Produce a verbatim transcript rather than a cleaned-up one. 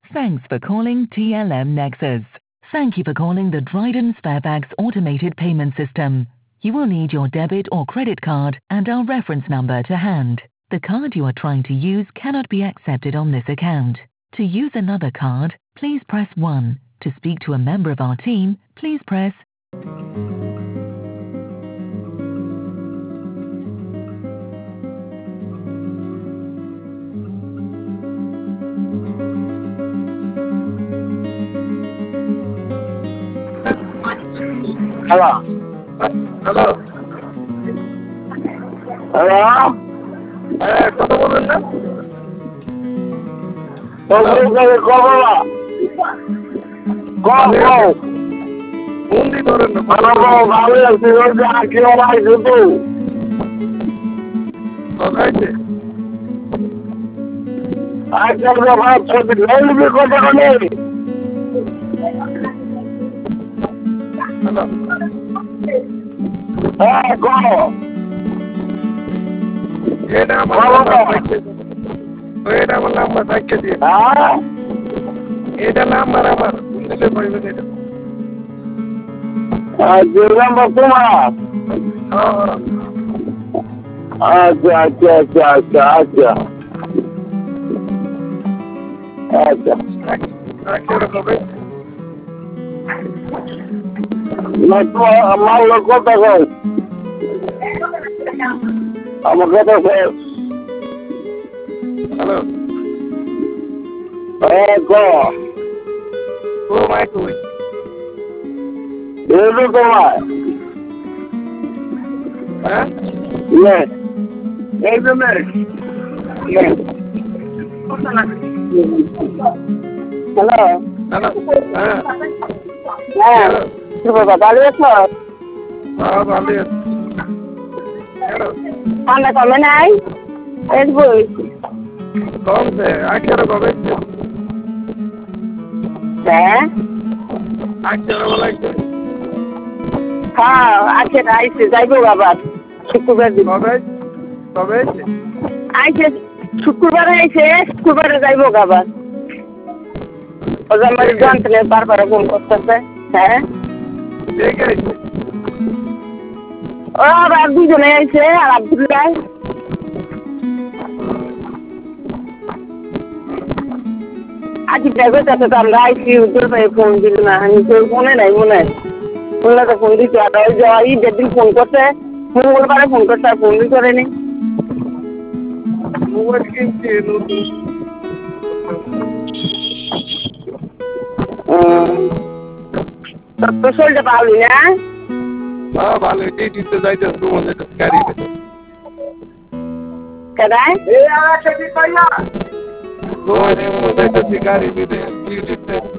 Thanks for calling T L M Nexus. Thank you for calling the Dryden Sparebags automated payment system. You will need your debit or credit card and our reference number to hand. The card you are trying to use cannot be accepted on this account. To use another card, please press one. To speak to a member of our team, please press Hello. Hello. Hello? হ্যাঁ কথা বলেন না বন্দি করেন না কথাইছে হ্যাঁ কো এটা আমার নাম্বার এটা আমার নাম্বার সাইকে দিয়ে হ্যাঁ এটা নাম্বার আমার দিলে পাইবেন এটা যে নাম্বার তোমার আচ্ছা আচ্ছা আচ্ছা আচ্ছা আচ্ছা আচ্ছা আচ্ছা কবে না তো আমার লোক কথা কই আমার কথা কই হ্যালো হ্যাঁ কো ও মাই কই এলো তোমার হ্যাঁ ইয়ে এই জন্য ইয়ে হ্যালো হ্যালো হ্যাঁ হ্যাঁ কি বাবা ভালো আছো হ্যাঁ ভালো আছি হ্যালো ঠান্ডা কমে নাই এই বই কমছে আজকের কবে হ্যাঁ আজকের বলাইছে হ্যাঁ আজকে আইসে যাইবো বাবা শুক্রবার দিন কবে কবে আইসে শুক্রবারে আইসে শুক্রবারে যাইবো বাবা ও যে আমার জানতে বারবার ফোন করতেছে হ্যাঁ ঠিক আছে ও আর দুজনে আইসে আর আব্দুল্লাহ আজ ড্রাইভার কাছে তো আমরা আইসি উত্তর পাই ফোন দিল না আমি তো ফোনে নাই মনে বললে তো ফোন দিতে আর ওই যে ঈদের দিন ফোন করছে মঙ্গলবারে ফোন করছে আর ফোন দিতে করেনি মোবাইল কিনছি নতুন তোর শরীরটা ভালো না হ্যাঁ ভালো ডিউটিতে যাইতে তোমাদের গাড়িতে কেদায় ওই যাইতেছি গাড়ি দিতে ডিউটিতে